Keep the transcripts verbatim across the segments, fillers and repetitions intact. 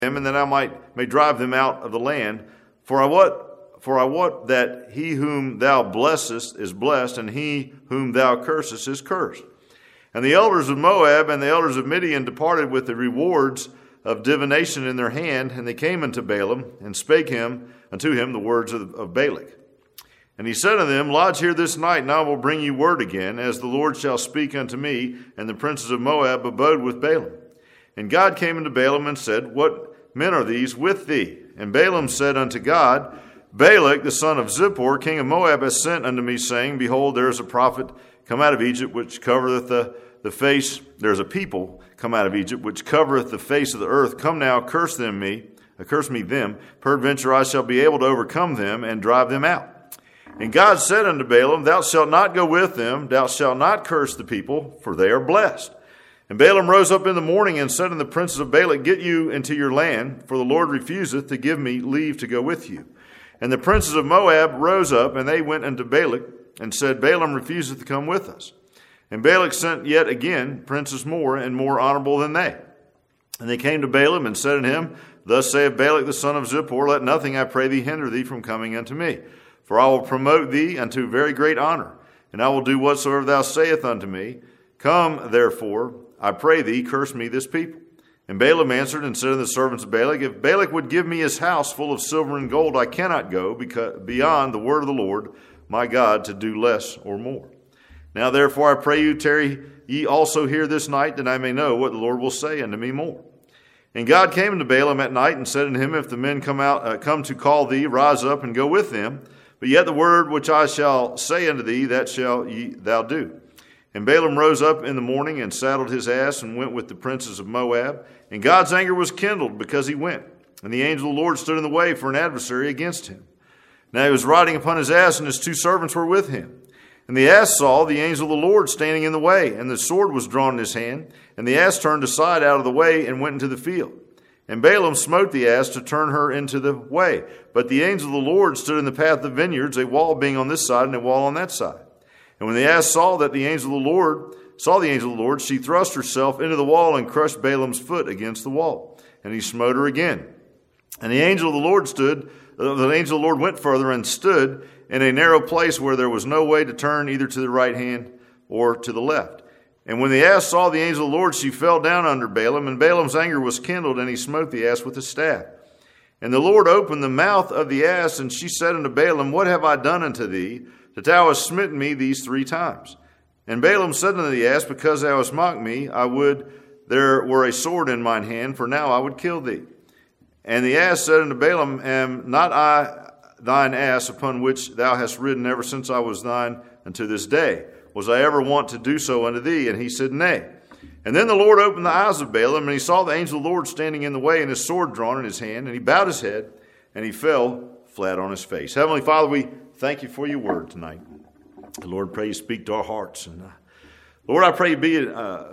them, and that I might may drive them out of the land. For I wot, for I wot that he whom thou blessest is blessed, and he whom thou cursest is cursed. And the elders of Moab and the elders of Midian departed with the rewards of divination in their hand, and they came unto Balaam, and spake him unto him the words of, of Balak. And he said unto them, Lodge here this night, and I will bring you word again, as the Lord shall speak unto me. And the princes of Moab abode with Balaam. And God came unto Balaam and said, What men are these with thee? And Balaam said unto God, Balak, the son of Zippor, king of Moab, has sent unto me, saying, Behold, there is a prophet come out of Egypt, which covereth the, the face. There is a people come out of Egypt, which covereth the face of the earth. Come now, curse them me, uh, curse me them. Peradventure I shall be able to overcome them and drive them out. And God said unto Balaam, Thou shalt not go with them, thou shalt not curse the people, for they are blessed. And Balaam rose up in the morning and said unto the princes of Balak, Get you into your land, for the Lord refuseth to give me leave to go with you. And the princes of Moab rose up, and they went unto Balak, and said, Balaam refuseth to come with us. And Balak sent yet again princes more, and more honorable than they. And they came to Balaam, and said unto him, Thus saith Balak the son of Zippor, Let nothing, I pray thee, hinder thee from coming unto me. For I will promote thee unto very great honor, and I will do whatsoever thou sayest unto me. Come, therefore, I pray thee, curse me this people. And Balaam answered and said unto the servants of Balak, If Balak would give me his house full of silver and gold, I cannot go because beyond the word of the Lord my God to do less or more. Now therefore I pray you, tarry ye also here this night, that I may know what the Lord will say unto me more. And God came unto Balaam at night and said unto him, If the men come out, uh, come to call thee, rise up and go with them. But yet the word which I shall say unto thee, that shall ye, thou do. And Balaam rose up in the morning and saddled his ass and went with the princes of Moab. And God's anger was kindled because he went. And the angel of the Lord stood in the way for an adversary against him. Now he was riding upon his ass, and his two servants were with him. And the ass saw the angel of the Lord standing in the way, and the sword was drawn in his hand. And the ass turned aside out of the way and went into the field. And Balaam smote the ass to turn her into the way. But the angel of the Lord stood in the path of the vineyards, a wall being on this side and a wall on that side. And when the ass saw that the angel of the Lord saw the angel of the Lord, she thrust herself into the wall and crushed Balaam's foot against the wall. And he smote her again. And the angel of the Lord stood, the angel of the Lord went further and stood in a narrow place where there was no way to turn either to the right hand or to the left. And when the ass saw the angel of the Lord, she fell down under Balaam, and Balaam's anger was kindled, and he smote the ass with his staff. And the Lord opened the mouth of the ass, and she said unto Balaam, What have I done unto thee, that thou hast smitten me these three times? And Balaam said unto the ass, Because thou hast mocked me, I would there were a sword in mine hand, for now I would kill thee. And the ass said unto Balaam, Am not I thine ass upon which thou hast ridden ever since I was thine unto this day? Was I ever wont to do so unto thee? And he said, Nay. And then the Lord opened the eyes of Balaam, and he saw the angel of the Lord standing in the way, and his sword drawn in his hand, and he bowed his head, and he fell flat on his face. Heavenly Father, we thank you for your word tonight. Lord, pray you speak to our hearts. And uh, Lord, I pray you be an uh,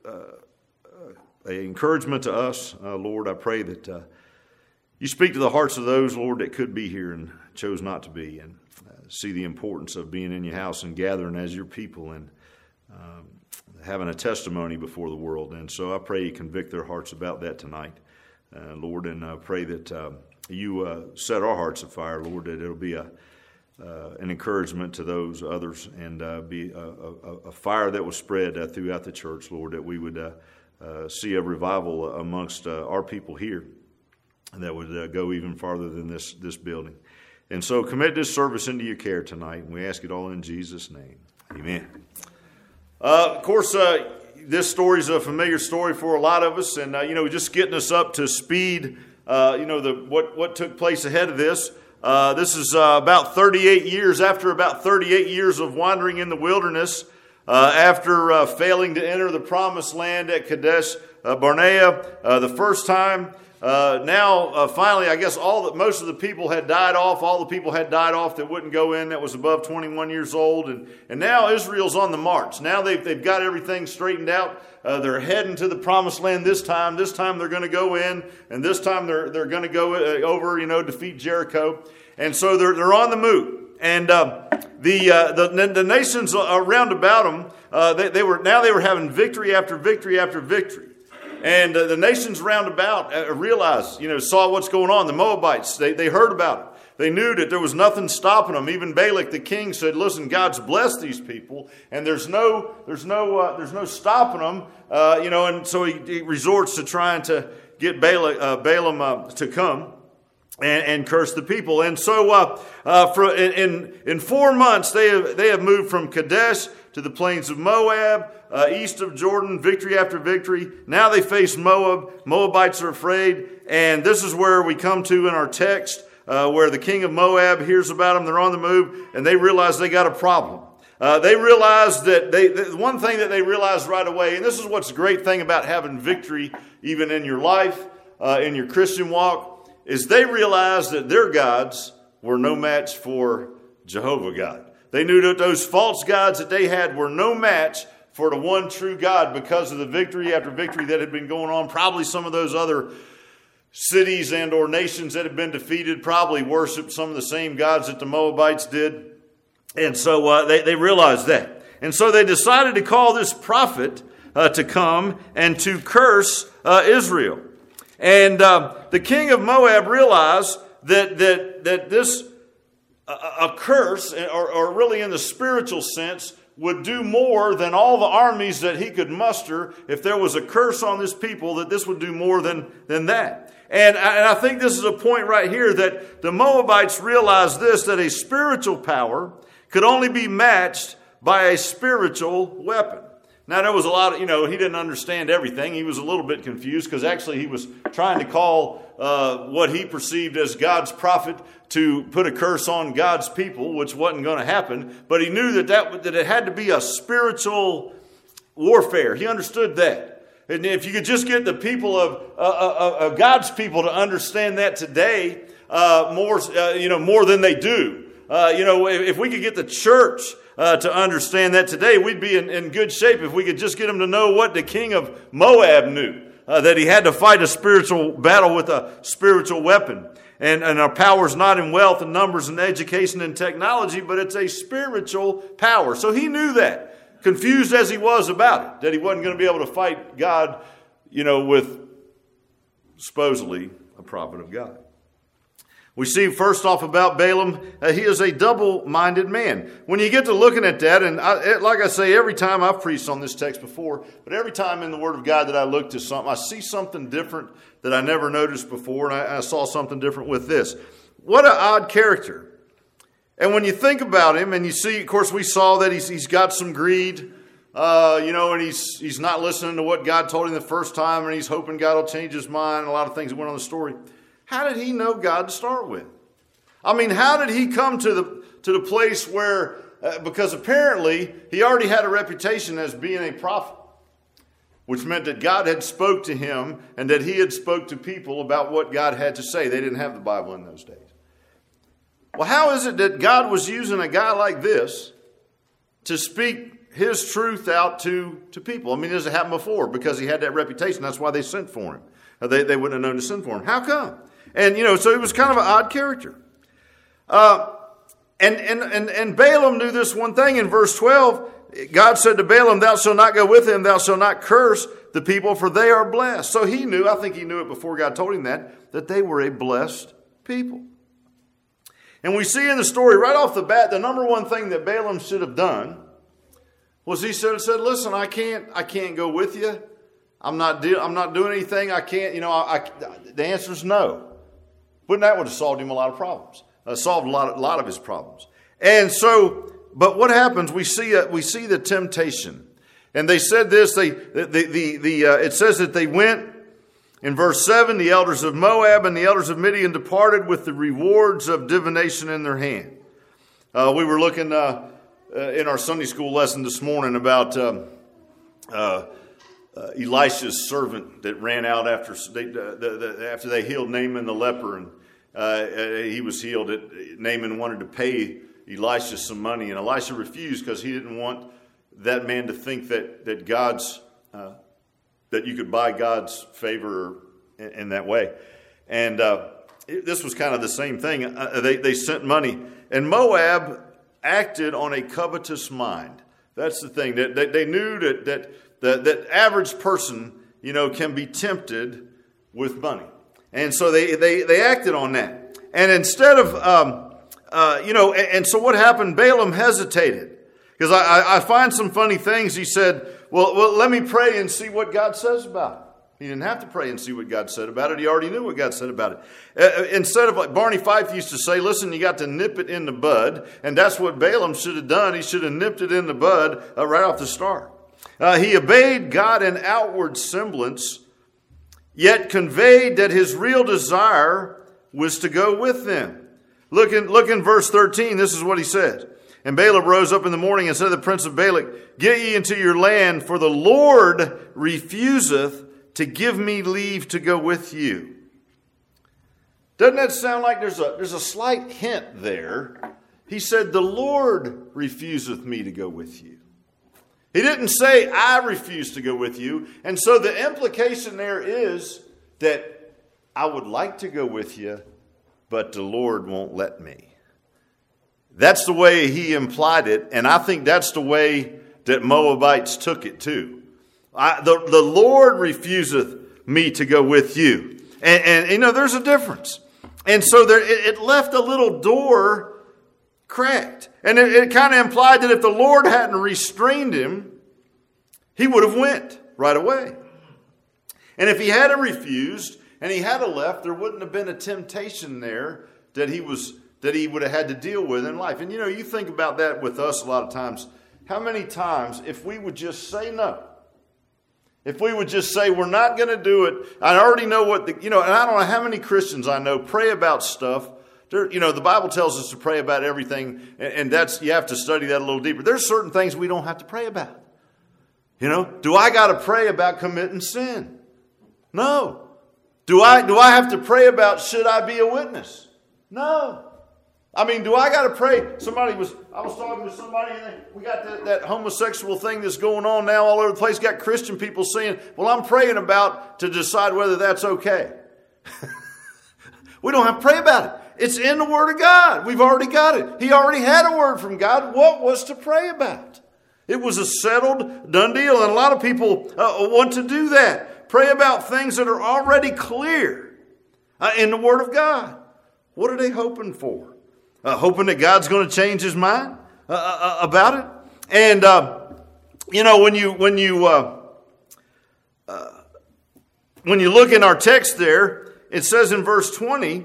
uh, encouragement to us. Uh, Lord, I pray that uh, you speak to the hearts of those, Lord, that could be here and chose not to be, and uh, see the importance of being in your house and gathering as your people and um, having a testimony before the world. And so I pray you convict their hearts about that tonight, uh, Lord, and I pray that uh, you uh, set our hearts afire, Lord, that it'll be a uh, an encouragement to those others, and uh, be a, a, a fire that will spread uh, throughout the church, Lord, that we would uh, uh, see a revival amongst uh, our people here, and that would uh, go even farther than this this building. And so commit this service into your care tonight, and we ask it all in Jesus' name. Amen. Uh, of course, uh, this story is a familiar story for a lot of us, and uh, you know, just getting us up to speed. Uh, you know, the what what took place ahead of this. Uh, this is uh, about thirty-eight years after about thirty-eight years of wandering in the wilderness. Uh, after uh, failing to enter the promised land at Kadesh uh, Barnea uh, the first time. Uh, now, uh, finally, I guess all that most of the people had died off. All the people had died off that wouldn't go in, that was above twenty-one years old. And, and now Israel's on the march. Now they've, they've got everything straightened out. Uh, they're heading to the promised land this time. This time they're going to go in, and this time they're, they're going to go uh, over, you know, defeat Jericho. And so they're, they're on the move. And uh, the, uh, the the nations around about them, uh, they, they were now they were having victory after victory after victory. And uh, the nations round about uh, realized, you know, saw what's going on. The Moabites, they, they heard about it. They knew that there was nothing stopping them. Even Balak the king said, listen, God's blessed these people, and there's no there's no, uh, there's no stopping them. Uh, you know, and so he, he resorts to trying to get Balak, uh, Balaam uh, to come and, and curse the people. And so uh, uh, for in, in four months, they have, they have moved from Kadesh to the plains of Moab, uh, east of Jordan, victory after victory. Now they face Moab. Moabites are afraid. And this is where we come to in our text, uh, where the king of Moab hears about them. They're on the move, and they realize they got a problem. Uh, they realize that they, the one thing that they realize right away, and this is what's the great thing about having victory even in your life, uh, in your Christian walk, is they realize that their gods were no match for Jehovah God. They knew that those false gods that they had were no match for the one true God because of the victory after victory that had been going on. Probably some of those other cities and or nations that had been defeated probably worshiped some of the same gods that the Moabites did. And so uh, they, they realized that. And so they decided to call this prophet uh, to come and to curse uh, Israel. And uh, the king of Moab realized that that that this a, a curse, or, or really in the spiritual sense, would do more than all the armies that he could muster. If there was a curse on this people, that this would do more than, than that. And I, and I think this is a point right here that the Moabites realized this, that a spiritual power could only be matched by a spiritual weapon. Now, there was a lot of, you know, he didn't understand everything. He was a little bit confused because actually he was trying to call uh, what he perceived as God's prophet to put a curse on God's people, which wasn't going to happen. But he knew that, that, that it had to be a spiritual warfare. He understood that. And if you could just get the people of, uh, uh, of God's people to understand that today uh, more, uh, you know, more than they do. Uh, you know, if, if we could get the church Uh, to understand that today, we'd be in, in good shape if we could just get them to know what the king of Moab knew, uh, that he had to fight a spiritual battle with a spiritual weapon. And, and our power is not in wealth and numbers and education and technology, but it's a spiritual power. So he knew that, confused as he was about it, that he wasn't going to be able to fight God, you know, with supposedly a prophet of God. We see first off about Balaam, uh, he is a double-minded man. When you get to looking at that, and I, like I say, every time I've preached on this text before, but every time in the Word of God that I look to something, I see something different that I never noticed before, and I, I saw something different with this. What an odd character. And when you think about him, and you see, of course, we saw that he's, he's got some greed, uh, you know, and he's, he's not listening to what God told him the first time, and he's hoping God will change his mind, and a lot of things that went on in the story. How did he know God to start with? I mean, how did he come to the to the place where, uh, because apparently he already had a reputation as being a prophet, which meant that God had spoke to him and that he had spoke to people about what God had to say. They didn't have the Bible in those days. Well, how is it that God was using a guy like this to speak his truth out to, to people? I mean, this has happened before because he had that reputation. That's why they sent for him. They, they wouldn't have known to send for him. How come? And, you know, so he was kind of an odd character. Uh, and, and, and, and Balaam knew this one thing. In verse twelve, God said to Balaam, thou shalt not go with him, thou shalt not curse the people, for they are blessed. So he knew, I think he knew it before God told him that, that they were a blessed people. And we see in the story right off the bat, the number one thing that Balaam should have done was he should have said, listen, I can't, I can't go with you. I'm not, de- I'm not doing anything. I can't, you know, I, I, the answer is no. But that would have solved him a lot of problems. Uh, solved a lot, a lot of his problems. And so, but what happens? We see, uh, we see the temptation. And they said this, they, the, the, the, the uh, it says that they went, in verse seven, the elders of Moab and the elders of Midian departed with the rewards of divination in their hand. Uh, we were looking uh, uh, in our Sunday school lesson this morning about um, uh, Uh, Elisha's servant that ran out after they, uh, the, the, after they healed Naaman the leper, and uh, he was healed. It, Naaman wanted to pay Elisha some money, and Elisha refused because he didn't want that man to think that that God's uh, that you could buy God's favor in, in that way. And uh, it, this was kind of the same thing. Uh, they they sent money, and Moab acted on a covetous mind. That's the thing. That they, they knew that that. The, that average person you know, can be tempted with money. And so they, they, they acted on that. And instead of, um, uh, you know, and, and so what happened? Balaam hesitated. Because I, I find some funny things. He said, well, well, let me pray and see what God says about it. He didn't have to pray and see what God said about it. He already knew what God said about it. Uh, instead of, like Barney Fife used to say, listen, you got to nip it in the bud. And that's what Balaam should have done. He should have nipped it in the bud uh, right off the start. Uh, he obeyed God in outward semblance, yet conveyed that his real desire was to go with them. Look in, look in verse thirteen. This is what he says. And Balaam rose up in the morning and said to the prince of Balak, get ye into your land, for the Lord refuseth to give me leave to go with you. Doesn't that sound like there's a, there's a slight hint there? He said, the Lord refuseth me to go with you. He didn't say, I refuse to go with you. And so the implication there is that I would like to go with you, but the Lord won't let me. That's the way he implied it, and I think that's the way that Moabites took it too. I, the, the Lord refuseth me to go with you. And, and you know, there's a difference. And so there, it, it left a little door cracked. And it, it kind of implied that if the Lord hadn't restrained him, he would have went right away. And if he hadn't refused and he had left, there wouldn't have been a temptation there that he was that he would have had to deal with in life. And you know, you think about that with us a lot of times. How many times, if we would just say no, if we would just say, we're not going to do it. I already know what the, you know, and I don't know how many Christians I know pray about stuff. There, you know, the Bible tells us to pray about everything. And, and that's, you have to study that a little deeper. There's certain things we don't have to pray about. You know, do I got to pray about committing sin? No. Do I, do I have to pray about, should I be a witness? No. I mean, do I got to pray? Somebody was, I was talking to somebody, and they, we got that, that homosexual thing that's going on now all over the place. Got Christian people saying, well, I'm praying about to decide whether that's okay. We don't have to pray about it. It's in the Word of God. We've already got it. He already had a word from God. What was to pray about? It was a settled, done deal. And a lot of people uh, want to do that. Pray about things that are already clear uh, in the Word of God. What are they hoping for? Uh, hoping that God's going to change his mind uh, uh, about it. And, uh, you know, when you when you uh, uh, when you look in our text there, it says in verse twenty,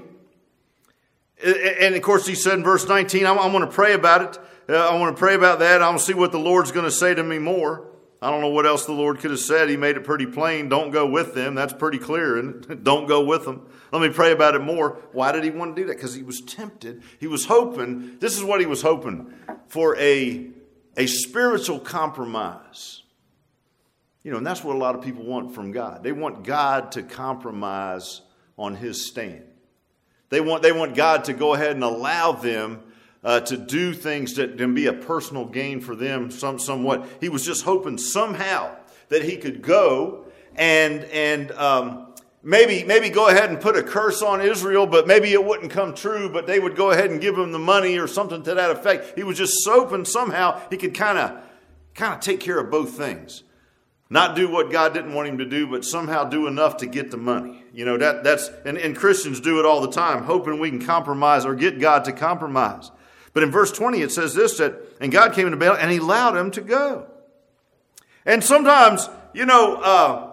and of course he said in verse nineteen, I'm, I'm going to pray about it. Uh, I want to pray about that. I want to see what the Lord's going to say to me more. I don't know what else the Lord could have said. He made it pretty plain. Don't go with them. That's pretty clear. And don't go with them. Let me pray about it more. Why did he want to do that? Because he was tempted. He was hoping. This is what he was hoping for, a, a spiritual compromise. You know, and that's what a lot of people want from God. They want God to compromise on his stand. They want, they want God to go ahead and allow them Uh, to do things that can be a personal gain for them some, somewhat. He was just hoping somehow that he could go and and um, maybe maybe go ahead and put a curse on Israel, but maybe it wouldn't come true, but they would go ahead and give him the money or something to that effect. He was just hoping somehow he could kind of kind of take care of both things. Not do what God didn't want him to do, but somehow do enough to get the money. You know, that that's and, and Christians do it all the time, hoping we can compromise or get God to compromise. But in verse twenty, it says this, that, and God came into Balaam and he allowed him to go. And sometimes, you know, uh,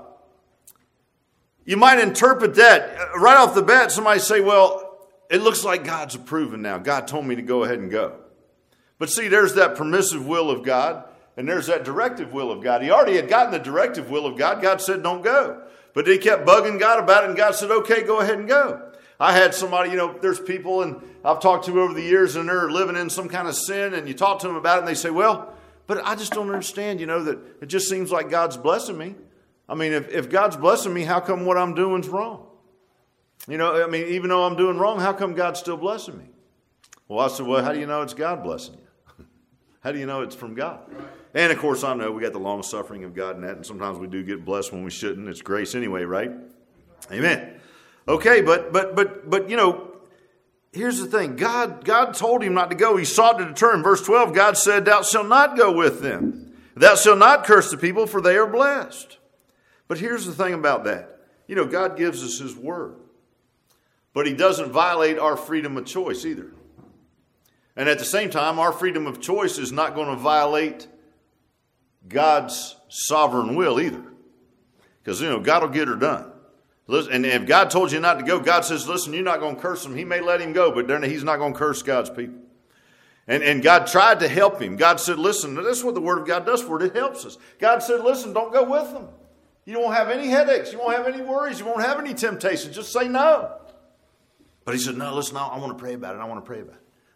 you might interpret that right off the bat. Somebody say, well, it looks like God's approving now. God told me to go ahead and go. But see, there's that permissive will of God, and there's that directive will of God. He already had gotten the directive will of God. God said, don't go. But he kept bugging God about it, and God said, okay, go ahead and go. I had somebody, you know, there's people, and I've talked to over the years, and they're living in some kind of sin, and you talk to them about it, and they say, well, but I just don't understand, you know, that it just seems like God's blessing me. I mean, if, if God's blessing me, how come what I'm doing is wrong? You know, I mean, even though I'm doing wrong, how come God's still blessing me? Well, I said, well, how do you know it's God blessing you? How do you know it's from God? Right. And, of course, I know we got the long suffering of God in that, and sometimes we do get blessed when we shouldn't. It's grace anyway, right? Amen. Okay, but, but, but, but, you know, here's the thing. God, God told him not to go. He sought to deter him. Verse twelve, God said, thou shalt not go with them. Thou shalt not curse the people, for they are blessed. But here's the thing about that. You know, God gives us his word. But he doesn't violate our freedom of choice either. And at the same time, our freedom of choice is not going to violate God's sovereign will either. Because, you know, God will get her done. And if God told you not to go, God says, listen, you're not going to curse him. He may let him go, but then he's not going to curse God's people. And, and God tried to help him. God said, listen, that's what the word of God does for it. It helps us. God said, listen, don't go with them. You won't have any headaches. You won't have any worries. You won't have any temptations. Just say no. But he said, no, listen, I, I want to pray about it. I want to pray about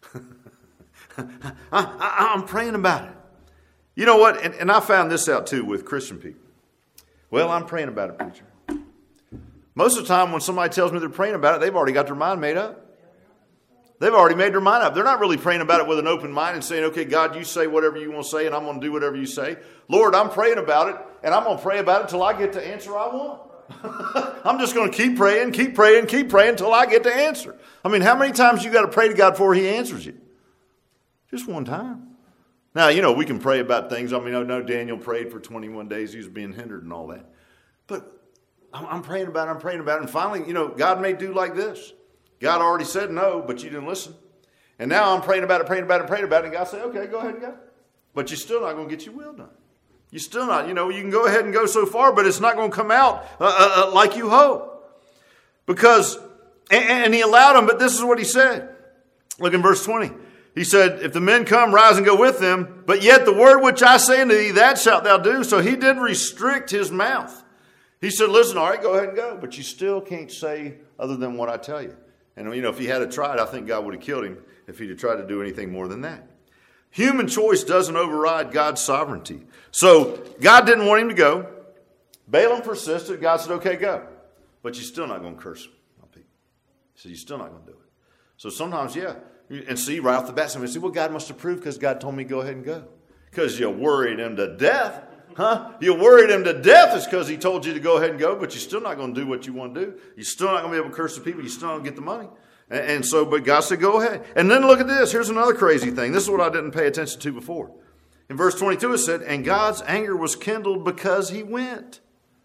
it. I, I, I'm praying about it. You know what? And, and I found this out too with Christian people. Well, I'm praying about it, preacher. Most of the time when somebody tells me they're praying about it, they've already got their mind made up. They've already made their mind up. They're not really praying about it with an open mind and saying, okay, God, you say whatever you want to say and I'm going to do whatever you say. Lord, I'm praying about it and I'm going to pray about it until I get the answer I want. I'm just going to keep praying, keep praying, keep praying until I get the answer. I mean, how many times you got to pray to God before he answers you? Just one time. Now, you know, we can pray about things. I mean, I know Daniel prayed for twenty-one days. He was being hindered and all that. But I'm praying about it, I'm praying about it. And finally, you know, God may do like this. God already said no, but you didn't listen. And now I'm praying about it, praying about it, praying about it. And God said, okay, go ahead and go. But you're still not going to get your will done. You're still not, you know, you can go ahead and go so far, but it's not going to come out uh, uh, like you hope. Because, and, and he allowed them, but this is what he said. Look in verse twenty. He said, if the men come, rise and go with them. But yet the word which I say unto thee, that shalt thou do. So he did restrict his mouth. He said, listen, all right, go ahead and go. But you still can't say other than what I tell you. And, you know, if he had tried, I think God would have killed him if he'd have tried to do anything more than that. Human choice doesn't override God's sovereignty. So God didn't want him to go. Balaam persisted. God said, okay, go. But you're still not going to curse my people. He said, you're still not going to do it. So sometimes, yeah. And see, right off the bat, somebody say, well, God must approve because God told me to go ahead and go. Because you worried him to death. Huh? You worried him to death is because he told you to go ahead and go, but you're still not going to do what you want to do. You're still not going to be able to curse the people. You're still not going to get the money. And, and so, but God said, go ahead. And then look at this. Here's another crazy thing. This is what I didn't pay attention to before. In verse twenty-two, it said, and God's anger was kindled because he went.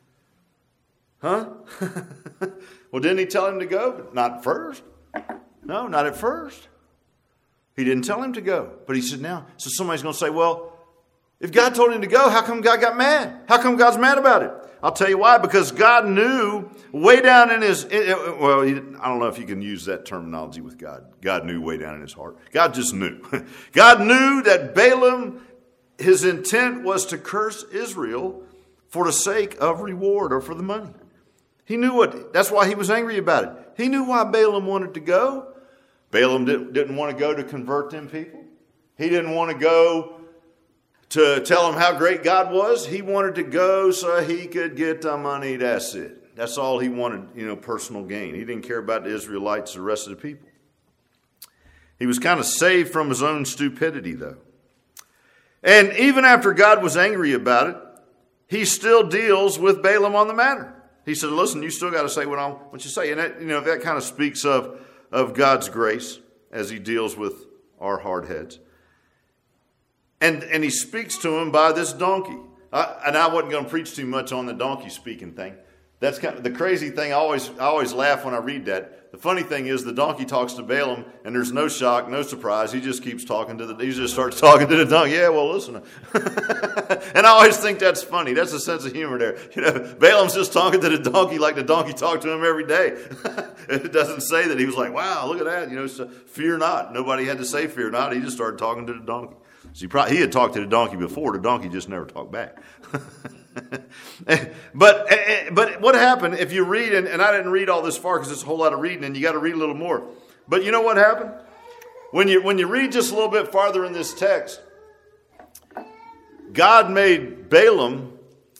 Huh? Well, didn't he tell him to go? Not at first. No, not at first. He didn't tell him to go. But he said, now, so somebody's going to say, well, if God told him to go, how come God got mad? How come God's mad about it? I'll tell you why. Because God knew way down in his, well, he, I don't know if you can use that terminology with God. God knew way down in his heart. God just knew. God knew that Balaam, his intent was to curse Israel for the sake of reward or for the money. He knew what, that's why he was angry about it. He knew why Balaam wanted to go. Balaam didn't, didn't want to go to convert them people. He didn't want to go to tell them how great God was. He wanted to go so he could get the money. That's it. That's all he wanted, you know, personal gain. He didn't care about the Israelites, the rest of the people. He was kind of saved from his own stupidity, though. And even after God was angry about it, he still deals with Balaam on the matter. He said, listen, you still got to say what I want you to say. And that, you know, that kind of speaks of, of God's grace as he deals with our hard heads. And, and he speaks to him by this donkey. I, and I wasn't going to preach too much on the donkey speaking thing. That's kind of the crazy thing. I always, I always laugh when I read that. The funny thing is the donkey talks to Balaam and there's no shock, no surprise. He just keeps talking to the, he just starts talking to the donkey. Yeah, well, listen. And I always think that's funny. That's a sense of humor there. You know, Balaam's just talking to the donkey like the donkey talked to him every day. It doesn't say that he was like, wow, look at that. You know, so, fear not. Nobody had to say fear not. He just started talking to the donkey. So he, probably, he had talked to the donkey before. The donkey just never talked back. but but what happened if you read, and, and I didn't read all this far because it's a whole lot of reading, and you got to read a little more. But you know what happened? When you when you read just a little bit farther in this text, God made Balaam,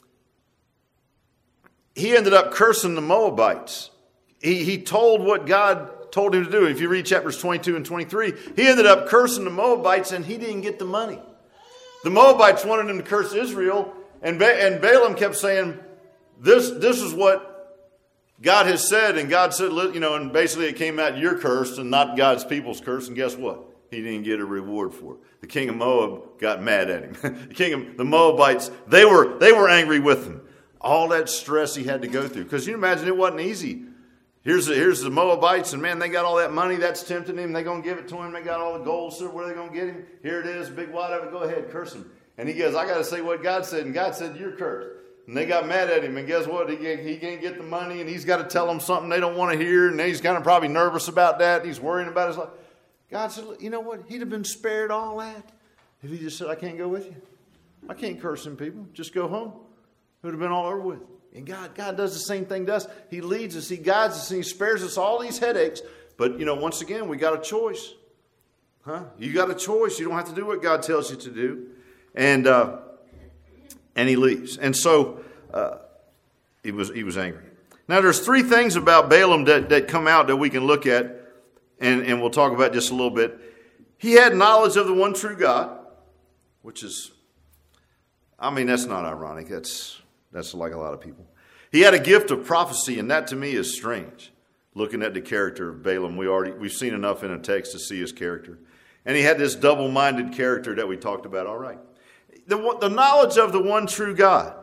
he ended up cursing the Moabites. He, he told what God told him to do. If you read chapters twenty-two and twenty-three, he ended up cursing the Moabites and he didn't get the money. The Moabites wanted him to curse Israel, and, ba- and Balaam kept saying, this, this is what God has said. And God said, you know, and basically it came out, you're cursed and not God's people's curse. And guess what? He didn't get a reward for it. The king of Moab got mad at him. The king of the Moabites, they were, they were angry with him. all that stress he had to go through. Because you imagine it wasn't easy. Here's the, here's the Moabites, and man, they got all that money. That's tempting him. They're going to give it to him. They got all the gold, silver. Where are they going to get him? Here it is, big whatever. Go ahead, curse him. And he goes, I got to say what God said. And God said, you're cursed. And they got mad at him. And guess what? He, he can't get the money, and he's got to tell them something they don't want to hear. And he's kind of probably nervous about that. And he's worrying about his life. God said, you know what? He'd have been spared all that if he just said, I can't go with you. I can't curse them people. Just go home. It would have been all over with. And God, God does the same thing to us. He leads us. He guides us. And he spares us all these headaches. But, you know, once again, we got a choice. Huh? You got a choice. You don't have to do what God tells you to do. And uh, and he leaves. And so uh, he was he was angry. Now, there's three things about Balaam that, that come out that we can look at. And, and we'll talk about just a little bit. He had knowledge of the one true God. Which is, I mean, that's not ironic. That's... That's like a lot of people. He had a gift of prophecy, and that to me is strange. Looking at the character of Balaam, we already we've seen enough in a text to see his character. And he had this double-minded character that we talked about. All right. The, the knowledge of the one true God.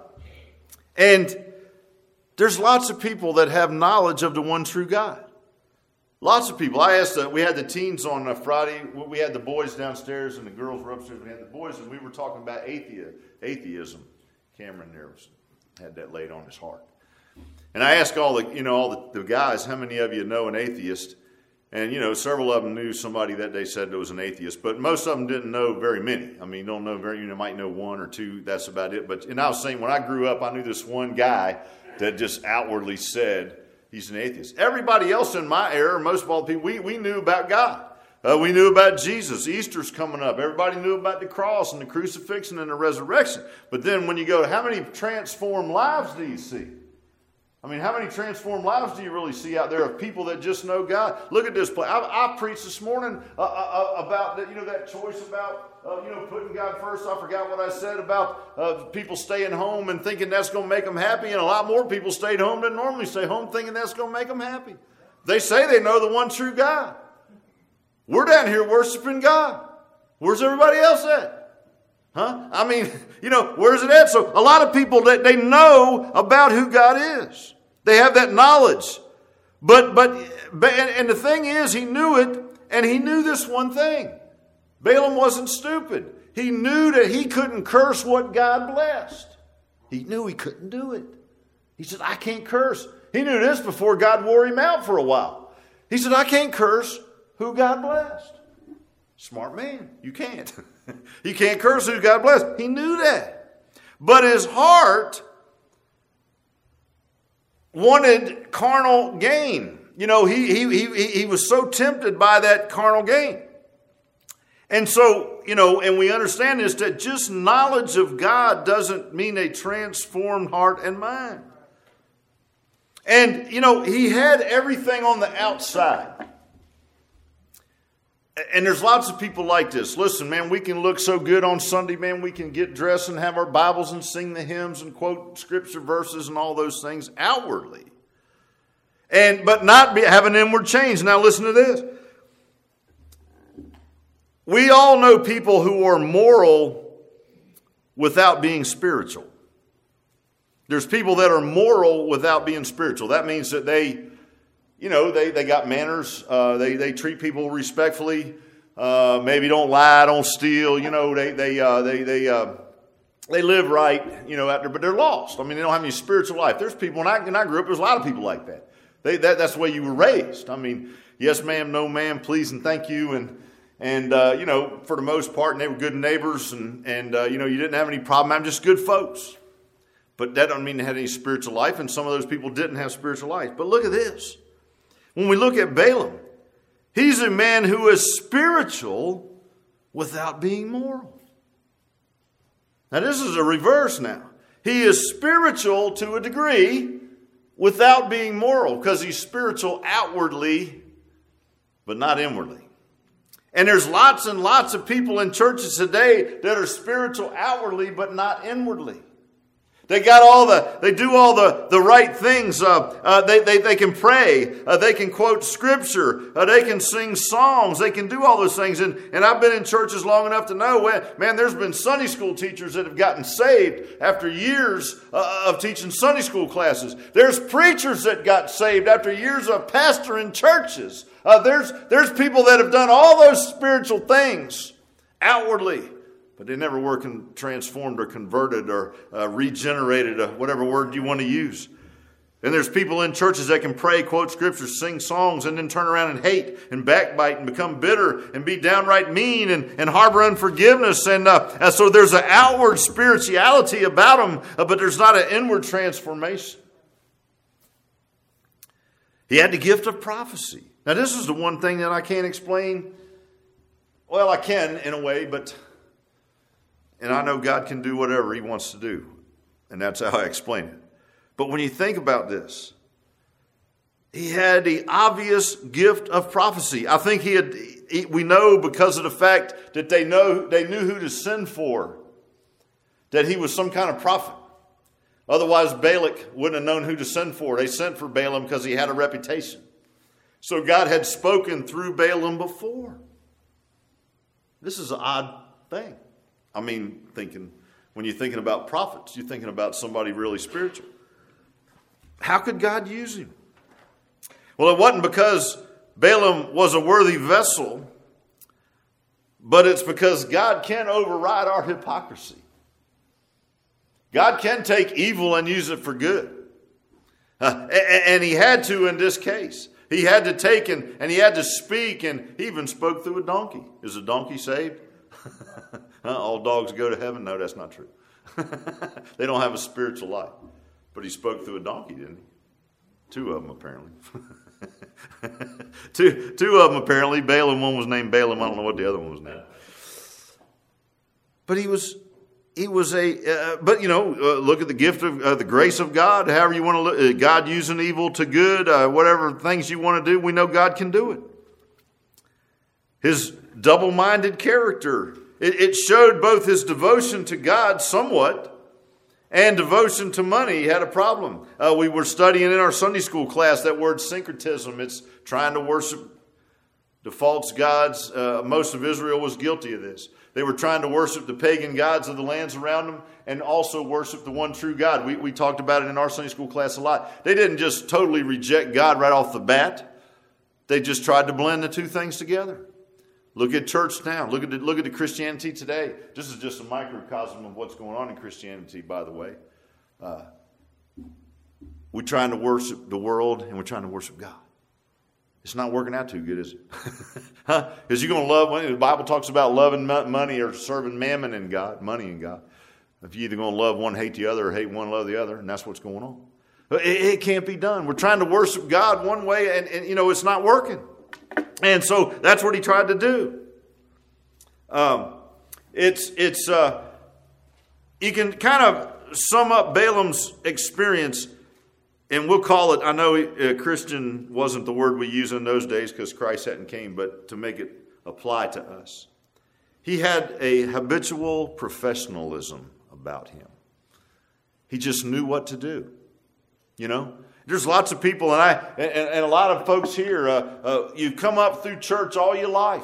And there's lots of people that have knowledge of the one true God. Lots of people. I asked, uh, we had the teens on uh, Friday. We had the boys downstairs and the girls were upstairs. We had the boys, and we were talking about athe- atheism. Cameron there was... had that laid on his heart. And I asked all the, you know, all the, the guys, how many of you know an atheist? And, you know, several of them knew somebody that they said was an atheist, but most of them didn't know very many. I mean, you don't know very, you know, might know one or two, that's about it. But, and I was saying, when I grew up, I knew this one guy that just outwardly said he's an atheist. Everybody else in my era, most of all the people, we, we knew about God. Uh, we knew about Jesus. Easter's coming up. Everybody knew about the cross and the crucifixion and the resurrection. But then when you go, how many transformed lives do you see? I mean, how many transformed lives do you really see out there of people that just know God? Look at this place. I, I preached this morning uh, uh, about that, you know, that choice about, uh, you know, putting God first. I forgot what I said about uh, people staying home and thinking that's going to make them happy. And a lot more people stayed home than normally stay home thinking that's going to make them happy. They say they know the one true God. We're down here worshiping God. Where's everybody else at? Huh? I mean, you know, where's it at? So a lot of people, that they know about who God is. They have that knowledge. But, but, but and, and the thing is, he knew it, and he knew this one thing. Balaam wasn't stupid. He knew that he couldn't curse what God blessed. He knew he couldn't do it. He said, I can't curse. He knew this before God wore him out for a while. He said, I can't curse who God blessed. Smart man. You can't. You can't curse who God blessed. He knew that. But his heart wanted carnal gain. You know, he, he, he, he was so tempted by that carnal gain. And so, you know, and we understand this, that just knowledge of God doesn't mean a transformed heart and mind. And, you know, he had everything on the outside. And there's lots of people like this. Listen, man, we can look so good on Sunday, man. We can get dressed and have our Bibles and sing the hymns and quote scripture verses and all those things outwardly. And but not be, have an inward change. Now listen to this. We all know people who are moral without being spiritual. There's people that are moral without being spiritual. That means that they... You know, they, they got manners. Uh, they, they treat people respectfully. Uh, maybe don't lie, don't steal. You know, they they uh, they they uh, they live right. You know, out there, but they're lost. I mean, they don't have any spiritual life. There's people when I when I grew up, there's a lot of people like that. They that that's the way you were raised. I mean, yes, ma'am, no, ma'am, please and thank you, and and uh, you know, for the most part, and they were good neighbors, and and uh, you know, you didn't have any problem. I'm just good folks. But that doesn't mean they had any spiritual life, and some of those people didn't have spiritual life. But look at this. When we look at Balaam, he's a man who is spiritual without being moral. Now this is a reverse now. He is spiritual to a degree without being moral because he's spiritual outwardly but not inwardly. And there's lots and lots of people in churches today that are spiritual outwardly but not inwardly. They got all the, they do all the, the right things. Uh, uh, they, they, they can pray. Uh, they can quote scripture. Uh, they can sing songs. They can do all those things. And, and I've been in churches long enough to know, when, man, there's been Sunday school teachers that have gotten saved after years uh, of teaching Sunday school classes. There's preachers that got saved after years of pastoring churches. Uh, there's, there's people that have done all those spiritual things outwardly, but they never were con- transformed or converted or uh, regenerated, or whatever word you want to use. And there's people in churches that can pray, quote scriptures, sing songs, and then turn around and hate and backbite and become bitter and be downright mean and, and harbor unforgiveness. And, uh, and so there's an outward spirituality about them, uh, but there's not an inward transformation. He had the gift of prophecy. Now this is the one thing that I can't explain. Well, I can in a way, but... And I know God can do whatever He wants to do. And that's how I explain it. But when you think about this, He had the obvious gift of prophecy. I think he had. He, we know because of the fact that they know they knew who to send for, that he was some kind of prophet. Otherwise, Balak wouldn't have known who to send for. They sent for Balaam because he had a reputation. So God had spoken through Balaam before. This is an odd thing. I mean, thinking when you're thinking about prophets, you're thinking about somebody really spiritual. How could God use him? Well, it wasn't because Balaam was a worthy vessel, but it's because God can override our hypocrisy. God can take evil and use it for good. Uh, and, and he had to in this case. He had to take and, and he had to speak, and he even spoke through a donkey. Is a donkey saved? All dogs go to heaven? No, that's not true. They don't have a spiritual life. But he spoke through a donkey, didn't he? Two of them, apparently. two, two of them, apparently. Balaam, one was named Balaam. I don't know what the other one was named. But he was, he was a, uh, but you know, uh, look at the gift of uh, the grace of God. However you want to look, uh, God using evil to good, uh, whatever things you want to do, we know God can do it. His double-minded character. It, it showed both his devotion to God somewhat and devotion to money. He had a problem. Uh, we were studying in our Sunday school class that word syncretism. It's trying to worship the false gods. Uh, most of Israel was guilty of this. They were trying to worship the pagan gods of the lands around them and also worship the one true God. We, we talked about it in our Sunday school class a lot. They didn't just totally reject God right off the bat. They just tried to blend the two things together. Look at church now. Look at the, look at the Christianity today. This is just a microcosm of what's going on in Christianity, by the way. Uh, we're trying to worship the world and we're trying to worship God. It's not working out too good, is it? Huh? Because you're going to love money. The Bible talks about loving money or serving mammon and God, money and God. If you're either going to love one, hate the other, or hate one, love the other, and that's what's going on. It, it can't be done. We're trying to worship God one way, and, and you know, it's not working. And so that's what he tried to do. Um, it's it's uh, you can kind of sum up Balaam's experience, and we'll call it. I know uh, Christian wasn't the word we use in those days because Christ hadn't came, but to make it apply to us, he had a habitual professionalism about him. He just knew what to do, you know. There's lots of people, and I and, and a lot of folks here, uh, uh, you've come up through church all your life.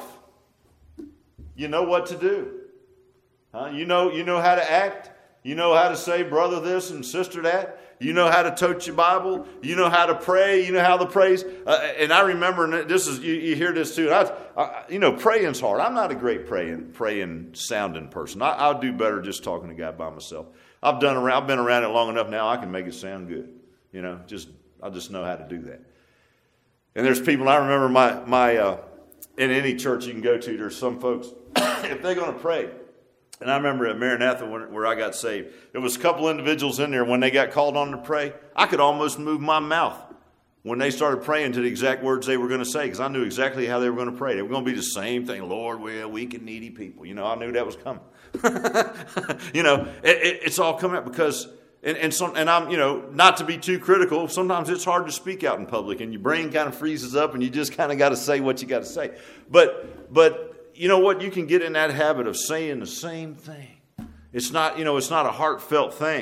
You know what to do. Huh? You know, you know how to act. You know how to say brother this and sister that. You know how to tote your Bible. You know how to pray. You know how to praise. Uh, and I remember, and this is you, you hear this too. I, I, you know, praying's hard. I'm not a great praying, praying, sounding person. I, I'll do better just talking to God by myself. I've done around. I've been around it long enough now. I can make it sound good. You know, just I just know how to do that. And there's people. I remember my my uh, in any church you can go to. There's some folks if they're going to pray. And I remember at Maranatha when, where I got saved, there was a couple individuals in there when they got called on to pray. I could almost move my mouth when they started praying to the exact words they were going to say, because I knew exactly how they were going to pray. They were going to be the same thing. Lord, we're weak and needy people. You know, I knew that was coming. you know, it, it, it's all coming out because, and and, some, and I'm, you know, not to be too critical. Sometimes it's hard to speak out in public, and your brain kind of freezes up, and you just kind of got to say what you got to say. But but. You know what? You can get in that habit of saying the same thing. It's not, you know, it's not a heartfelt thing.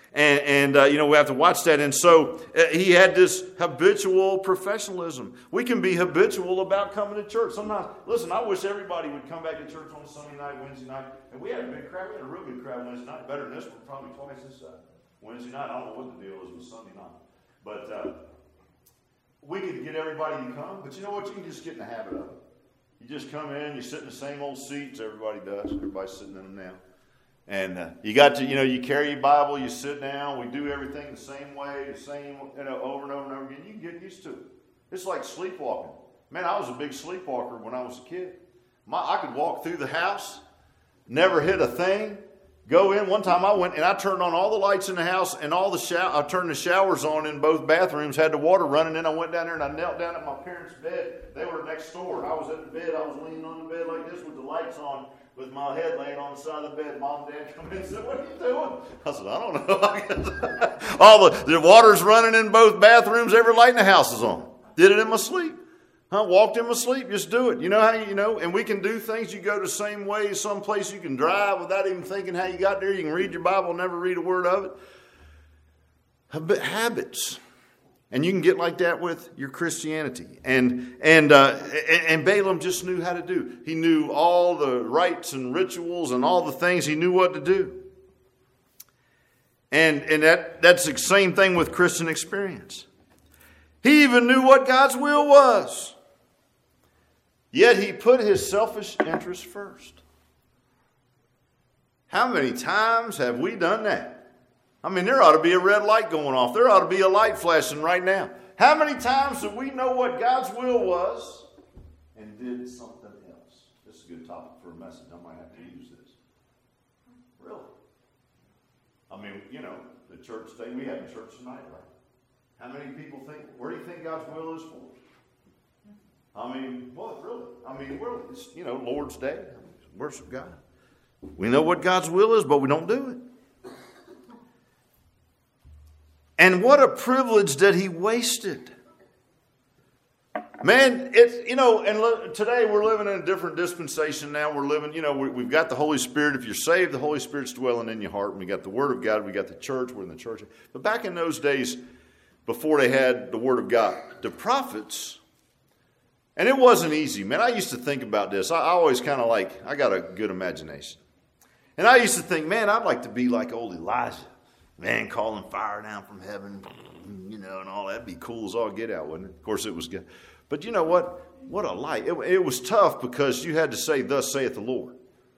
And, and uh, you know, we have to watch that. And so uh, he had this habitual professionalism. We can be habitual about coming to church. Sometimes, listen, I wish everybody would come back to church on Sunday night, Wednesday night. And we had a big crowd. We had a real good crowd Wednesday night. Better than this one, probably twice this side. Wednesday night, I don't know what the deal is with Sunday night. But uh, we could get everybody to come. But you know what? You can just get in the habit of it. You just come in, you sit in the same old seats. Everybody does. Everybody's sitting in them now. And uh, you got to, you know, you carry your Bible, you sit down, we do everything the same way, the same, you know, over and over and over again. You can get used to it. It's like sleepwalking. Man, I was a big sleepwalker when I was a kid. My, I could walk through the house, never hit a thing, go in. One time I went and I turned on all the lights in the house and all the shower, I turned the showers on in both bathrooms, had the water running. Then I went down there and I knelt down at my parents' bed. They were next door. I was at the bed. I was leaning on the bed like this with the lights on, with my head laying on the side of the bed. Mom and Dad come in and said, "What are you doing?" I said, "I don't know." All the, the water's running in both bathrooms. Every light in the house is on. Did it in my sleep. I walked in my sleep. Just do it. You know how you, you know, and we can do things. You go the same way, someplace you can drive without even thinking how you got there. You can read your Bible, never read a word of it. Habits. And you can get like that with your Christianity. And and uh, and Balaam just knew how to do. He knew all the rites and rituals and all the things. He knew what to do. And and that, that's the same thing with Christian experience. He even knew what God's will was. Yet he put his selfish interest first. How many times have we done that? I mean, there ought to be a red light going off. There ought to be a light flashing right now. How many times do we know what God's will was and did something else? This is a good topic for a message. I might have to use this. Really? I mean, you know, the church thing, we have a church tonight, right? How many people think, where do you think God's will is for? I mean, what, really? I mean, we're, it's, you know, Lord's Day. Worship God. We know what God's will is, but we don't do it. And what a privilege that he wasted. Man, it's, you know, and lo- today we're living in a different dispensation now. We're living, you know, we, we've got the Holy Spirit. If you're saved, the Holy Spirit's dwelling in your heart. And we got the Word of God. We got the church. We're in the church. But back in those days, before they had the Word of God, the prophets, and it wasn't easy, man. I used to think about this. I, I always kind of like, I got a good imagination. And I used to think, man, I'd like to be like old Elijah. Man, calling fire down from heaven, you know, and all that. That'd be cool as all get out, wouldn't it? Of course, it was good. But you know what? What a light. It, it was tough because you had to say, "Thus saith the Lord."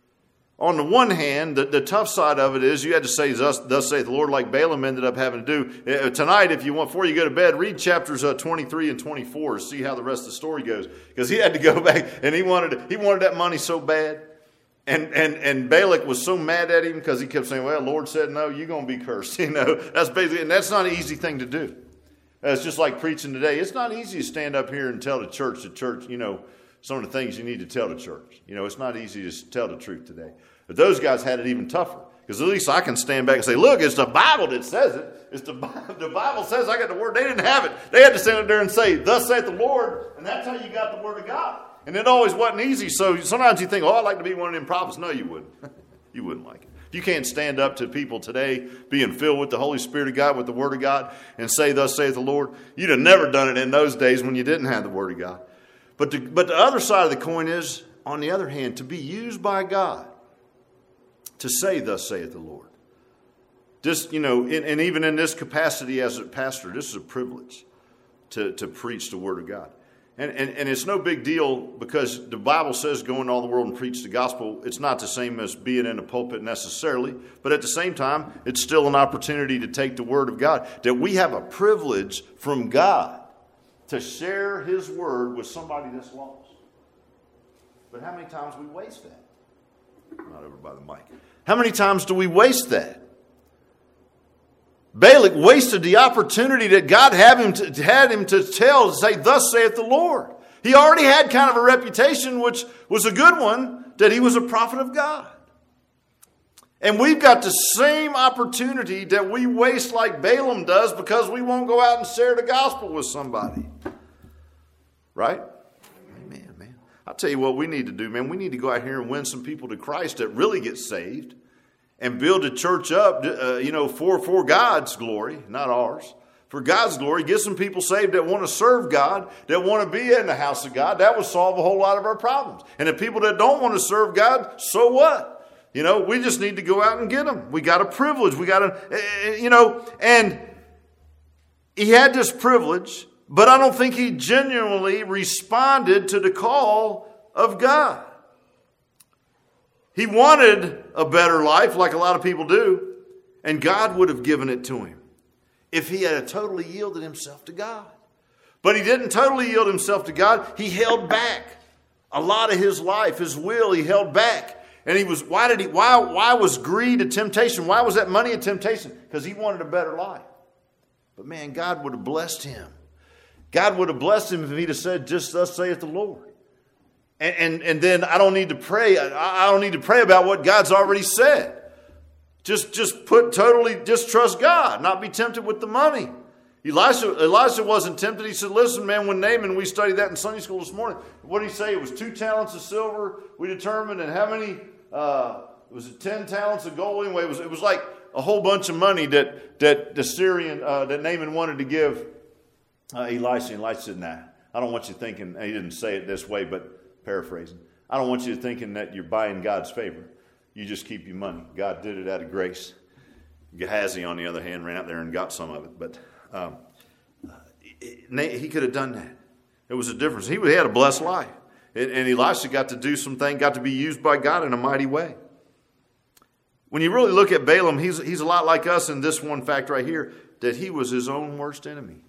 On the one hand, the, the tough side of it is you had to say, Thus, thus saith the Lord, like Balaam ended up having to do. Uh, tonight, if you want, before you go to bed, read chapters uh, twenty-three and twenty-four to see how the rest of the story goes. Because he had to go back, and he wanted he wanted that money so bad. And and and Balak was so mad at him because he kept saying, "Well, Lord said no, you're going to be cursed." You know, that's basically, and that's not an easy thing to do. It's just like preaching today. It's not easy to stand up here and tell the church, the church, you know, some of the things you need to tell the church. You know, it's not easy to tell the truth today. But those guys had it even tougher because at least I can stand back and say, "Look, it's the Bible that says it. It's the Bible. The Bible says I got the word." They didn't have it. They had to stand up there and say, "Thus saith the Lord," and that's how you got the word of God. And it always wasn't easy. So sometimes you think, "Oh, I'd like to be one of them prophets." No, you wouldn't. You wouldn't like it. If you can't stand up to people today being filled with the Holy Spirit of God, with the Word of God, and say, "Thus saith the Lord," you'd have never done it in those days when you didn't have the Word of God. But the, but the other side of the coin is, on the other hand, to be used by God to say, "Thus saith the Lord." Just, you know, in, and even in this capacity as a pastor, this is a privilege to, to preach the Word of God. And, and, and it's no big deal because the Bible says go into all the world and preach the gospel. It's not the same as being in a pulpit necessarily. But at the same time, it's still an opportunity to take the word of God. That we have a privilege from God to share his word with somebody that's lost. But how many times do we waste that? Not over by the mic. How many times do we waste that? Balak wasted the opportunity that God had him to, had him to tell, to say, "Thus saith the Lord." He already had kind of a reputation, which was a good one, that he was a prophet of God. And we've got the same opportunity that we waste like Balaam does because we won't go out and share the gospel with somebody. Right? Amen, man. I'll tell you what we need to do, man. We need to go out here and win some people to Christ that really get saved. and build a church up, uh, you know, for, for God's glory, not ours. For God's glory, get some people saved that want to serve God, that want to be in the house of God. That would solve a whole lot of our problems. And the people that don't want to serve God, so what? You know, we just need to go out and get them. We got a privilege. We got a, you know, and he had this privilege, but I don't think he genuinely responded to the call of God. He wanted a better life, like a lot of people do, and God would have given it to him if he had totally yielded himself to God. But he didn't totally yield himself to God. He held back a lot of his life, his will, he held back. And he was, why did he, why, why was greed a temptation? Why was that money a temptation? Because he wanted a better life. But man, God would have blessed him. God would have blessed him if he'd have said, just thus saith the Lord. And, and, and then I don't need to pray. I, I don't need to pray about what God's already said. Just, just put totally, just trust God, not be tempted with the money. Elisha, Elisha wasn't tempted. He said, listen, man, when Naaman, we studied that in Sunday school this morning. What did he say? It was two talents of silver, we determined, and how many, uh, was it ten talents of gold? Anyway, it was, it was like a whole bunch of money that, that the Syrian, uh, that Naaman wanted to give uh, Elisha. And Elisha said, nah, I don't want you thinking, he didn't say it this way, but paraphrasing, I don't want you thinking that you're buying God's favor. You just keep your money. God did it out of grace. Gehazi, on the other hand, ran out there and got some of it. But um, he could have done that. It was a difference. He had a blessed life. And, and Elisha got to do something, got to be used by God in a mighty way. When you really look at Balaam, he's, he's a lot like us in this one fact right here, that he was his own worst enemy.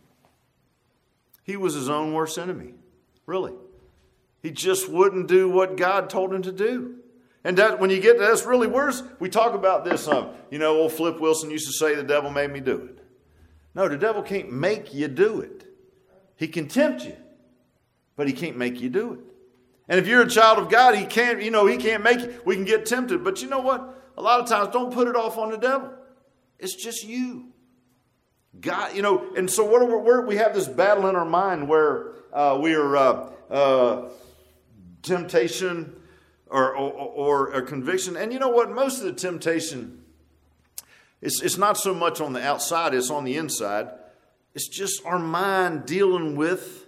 He was his own worst enemy. Really. He just wouldn't do what God told him to do. And that, when you get to that's really worse, we talk about this. Um, you know, old Flip Wilson used to say, the devil made me do it. No, the devil can't make you do it. He can tempt you, but he can't make you do it. And if you're a child of God, he can't, you know, he can't make you. We can get tempted. But you know what? A lot of times, don't put it off on the devil. It's just you. God, you know, and so what are we, we're, we have this battle in our mind where uh, we are uh, uh, temptation, Or, or, or a conviction. And you know what? Most of the temptation, it's, it's not so much on the outside, it's on the inside. It's just our mind dealing with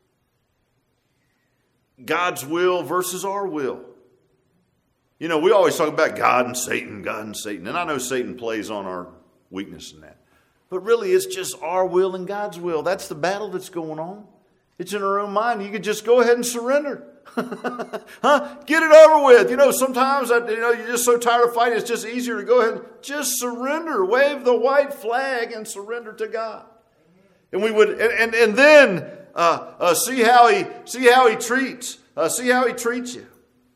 God's will versus our will. You know, we always talk about God and Satan, God and Satan. And I know Satan plays on our weakness in that. But really, it's just our will and God's will. That's the battle that's going on. It's in our own mind. You could just go ahead and surrender. huh? Get it over with. You know, sometimes I, you know, you're just so tired of fighting, it's just easier to go ahead and just surrender. Wave the white flag and surrender to God. And we would, and and, and then uh, uh, see how he see how he treats, uh, see how he treats you.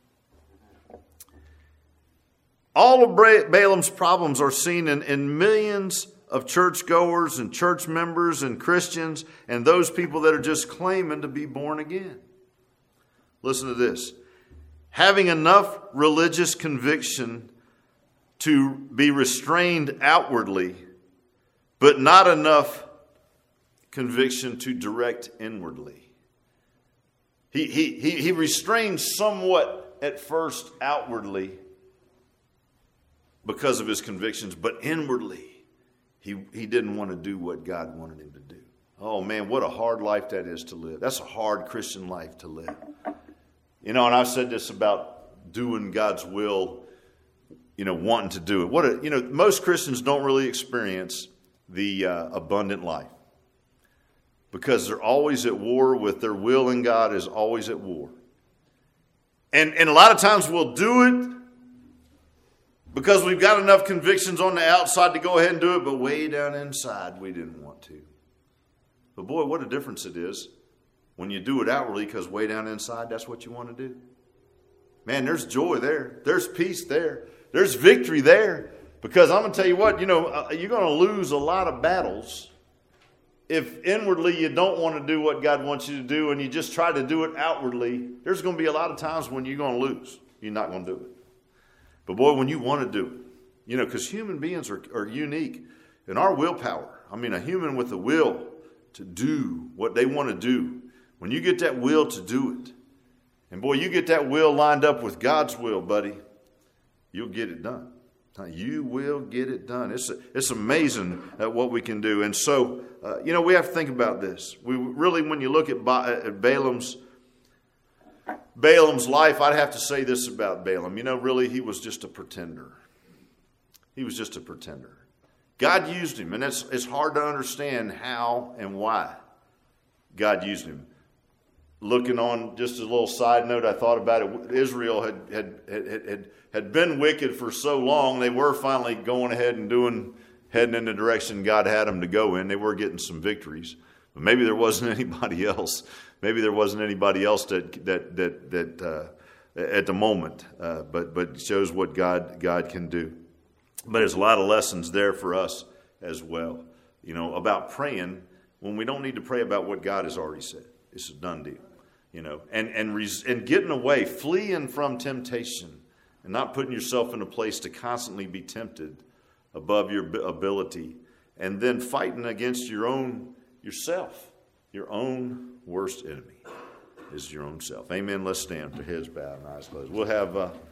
All of Balaam's problems are seen in, in millions of churchgoers and church members and Christians and those people that are just claiming to be born again. Listen to this. Having enough religious conviction to be restrained outwardly, but not enough conviction to direct inwardly. He, he, he, he restrained somewhat at first outwardly because of his convictions, but inwardly he, he didn't want to do what God wanted him to do. Oh man, what a hard life that is to live. That's a hard Christian life to live. You know, and I've said this about doing God's will, you know, wanting to do it. What a, you know, most Christians don't really experience the uh, abundant life because they're always at war with their will, and God is always at war. And and a lot of times we'll do it because we've got enough convictions on the outside to go ahead and do it, but way down inside we didn't want to. But boy, what a difference it is when you do it outwardly, because way down inside, that's what you want to do. Man, there's joy there. There's peace there. There's victory there. Because I'm going to tell you what, you know, you're going to lose a lot of battles if inwardly you don't want to do what God wants you to do and you just try to do it outwardly. There's going to be a lot of times when you're going to lose. You're not going to do it. But boy, when you want to do it, you know, because human beings are, are unique in our willpower. I mean, a human with a will to do what they want to do. When you get that will to do it, and boy, you get that will lined up with God's will, buddy, you'll get it done. You will get it done. It's it's amazing at what we can do. And so, uh, you know, we have to think about this. We really, when you look at, ba- at Balaam's Balaam's life, I'd have to say this about Balaam. You know, really, he was just a pretender. He was just a pretender. God used him, and it's it's hard to understand how and why God used him. Looking on, just a little side note, I thought about it. Israel had had had had, had been wicked for so long, they were finally going ahead and doing, heading in the direction God had them to go in. They were getting some victories. But maybe there wasn't anybody else. Maybe there wasn't anybody else that that that that uh, at the moment. Uh, but but it shows what God God can do. But there's a lot of lessons there for us as well. You know, about praying when we don't need to pray about what God has already said. It's a done deal. You know, and and res, and getting away, fleeing from temptation, and not putting yourself in a place to constantly be tempted above your ability, and then fighting against your own yourself. Your own worst enemy is your own self. Amen. Let's stand with our heads bowed and eyes closed. We'll have. Uh,